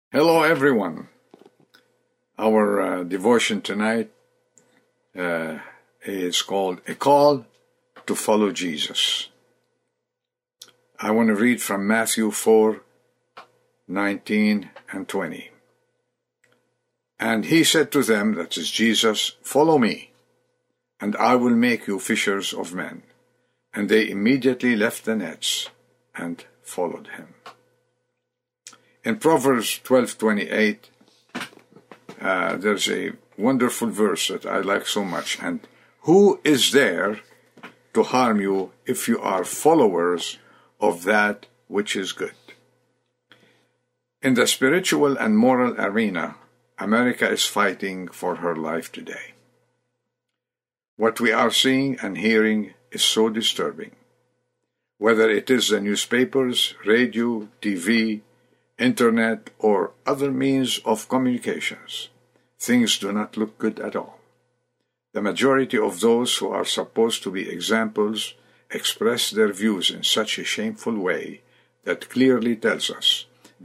Hello, everyone. Our devotion tonight is called A Call to Follow Jesus. I want to read from Matthew 4:19 and 20. And he said to them, that is Jesus, "Follow me, and I will make you fishers of men." And they immediately left the nets and followed him. In Proverbs 12:28, there's a wonderful verse that I like so much. And who is there to harm you if you are followers of that which is good? In the spiritual and moral arena, America is fighting for her life today. What we are seeing and hearing is so disturbing. Whether it is the newspapers, radio, TV, internet, or other means of communications, things do not look good at all. The majority of those who are supposed to be examples express their views in such a shameful way that clearly tells us,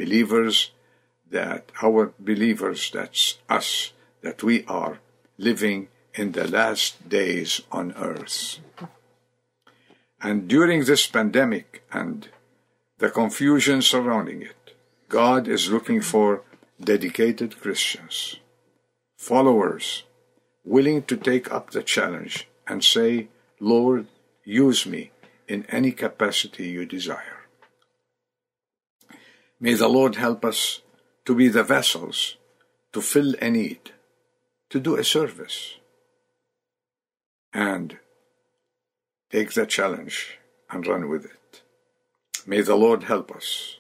that's us, that we are living in the last days on earth. And during this pandemic and the confusion surrounding it, God is looking for dedicated Christians, followers, willing to take up the challenge and say, "Lord, use me in any capacity you desire." May the Lord help us to be the vessels, to fill a need, to do a service, and take the challenge and run with it. May the Lord help us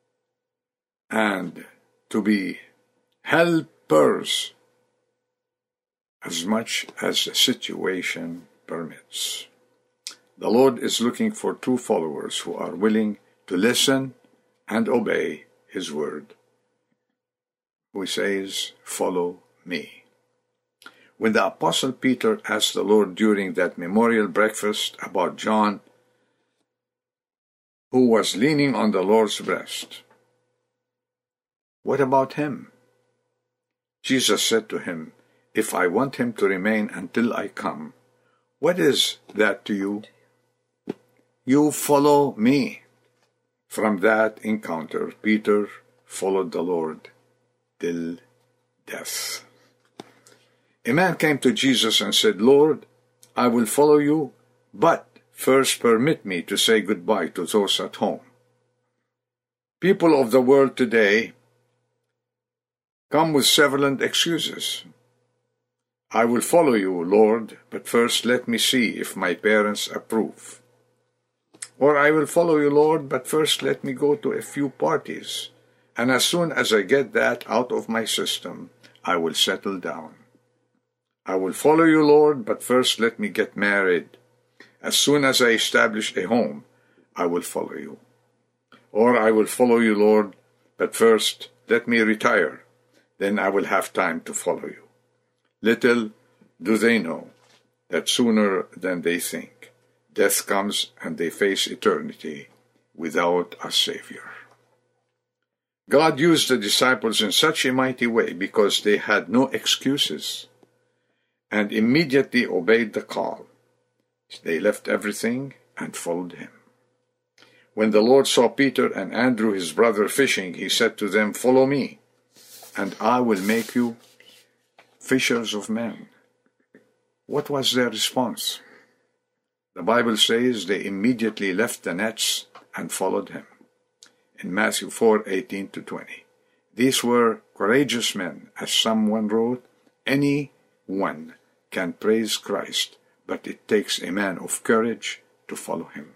and to be helpers as much as the situation permits. The Lord is looking for true followers who are willing to listen and obey His word, who says, "Follow me." When the Apostle Peter asked the Lord during that memorial breakfast about John, who was leaning on the Lord's breast, "What about him?" Jesus said to him, "If I want him to remain until I come, what is that to you? You follow me." From that encounter, Peter followed the Lord till death. A man came to Jesus and said, "Lord, I will follow you, but first permit me to say goodbye to those at home." People of the world today come with several excuses. "I will follow you, Lord, but first let me see if my parents approve." Or, "I will follow you, Lord, but first let me go to a few parties, and as soon as I get that out of my system, I will settle down." "I will follow you, Lord, but first let me get married. As soon as I establish a home, I will follow you." Or, "I will follow you, Lord, but first let me retire. Then I will have time to follow you." Little do they know that sooner than they think, death comes and they face eternity without a Savior. God used the disciples in such a mighty way because they had no excuses and immediately obeyed the call. They left everything and followed him. When the Lord saw Peter and Andrew, his brother, fishing, he said to them, "Follow me, and I will make you fishers of men." What was their response? The Bible says they immediately left the nets and followed him. In Matthew 4:18-20. These were courageous men. As someone wrote, "Anyone can praise Christ, but it takes a man of courage to follow him."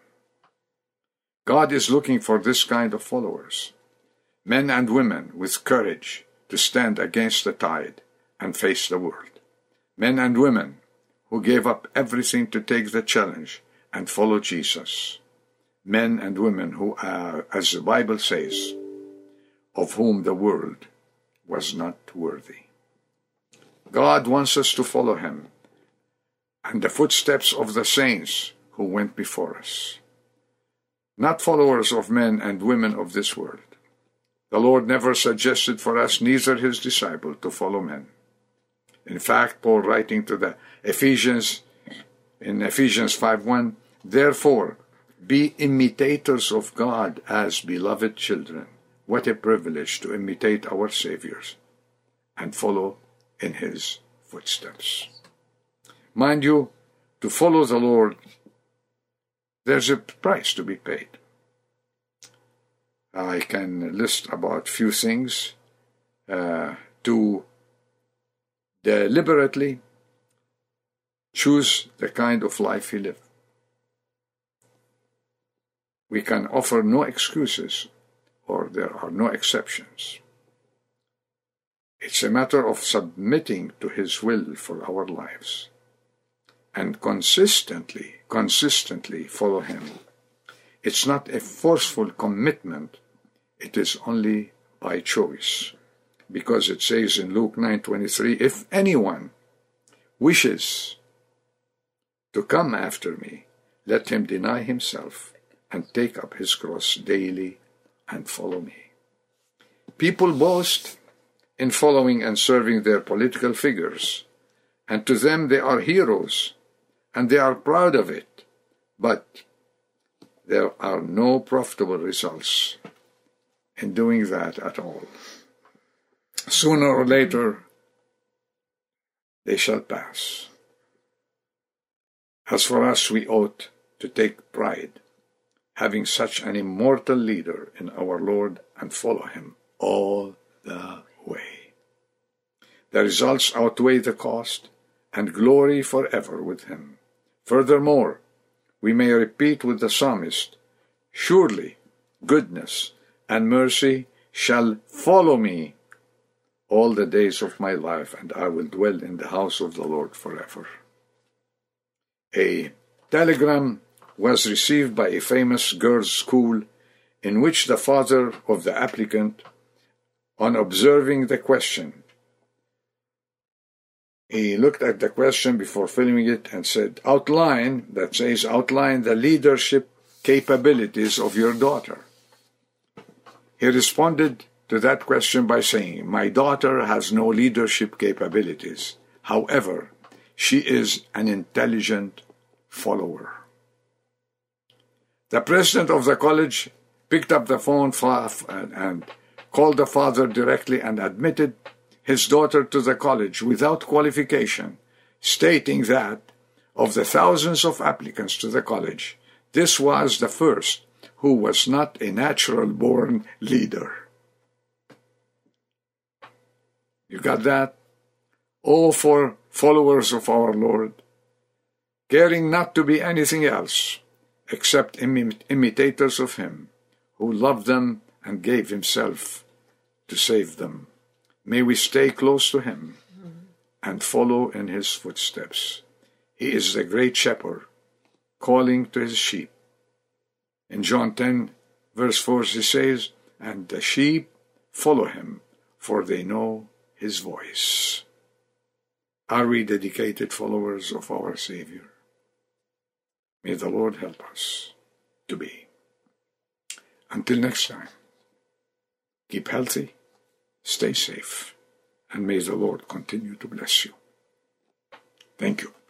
God is looking for this kind of followers, men and women with courage to stand against the tide and face the world. Men and women who gave up everything to take the challenge and follow Jesus. Men and women who are, as the Bible says, of whom the world was not worthy. God wants us to follow him and the footsteps of the saints who went before us. Not followers of men and women of this world. The Lord never suggested for us, neither his disciple, to follow men. In fact, Paul writing to the Ephesians, in Ephesians 5:1, therefore, be imitators of God as beloved children. What a privilege to imitate our Saviors and follow in his footsteps. Mind you, to follow the Lord, there's a price to be paid. I can list about few things. To deliberately choose the kind of life we live. We can offer no excuses, or there are no exceptions. It's a matter of submitting to his will for our lives and consistently follow him. It's not a forceful commitment. It is only by choice. Because it says in Luke 9:23, if anyone wishes to come after me, let him deny himself and take up his cross daily and follow me. People boast in following and serving their political figures, and to them they are heroes, and they are proud of it. But there are no profitable results in doing that at all. Sooner or later, they shall pass. As for us, we ought to take pride, having such an immortal leader in our Lord, and follow him all the way. The results outweigh the cost, and glory forever with him. Furthermore, we may repeat with the psalmist, surely goodness and mercy shall follow me all the days of my life, and I will dwell in the house of the Lord forever. A telegram was received by a famous girls' school in which the father of the applicant, on observing the question, he looked at the question before filling it and said, outline the leadership capabilities of your daughter. He responded to that question by saying, my daughter has no leadership capabilities. However, she is an intelligent follower. The president of the college picked up the phone and called the father directly and admitted his daughter to the college without qualification, stating that of the thousands of applicants to the college, this was the first who was not a natural-born leader. You got that? Oh, for followers of our Lord, caring not to be anything else except imitators of him, who loved them and gave himself to save them. May we stay close to him and follow in his footsteps. He is the great shepherd, calling to his sheep. In John 10, verse 4, he says, and the sheep follow him, for they know his voice. Are we dedicated followers of our Savior? May the Lord help us to be. Until next time, keep healthy, stay safe, and may the Lord continue to bless you. Thank you.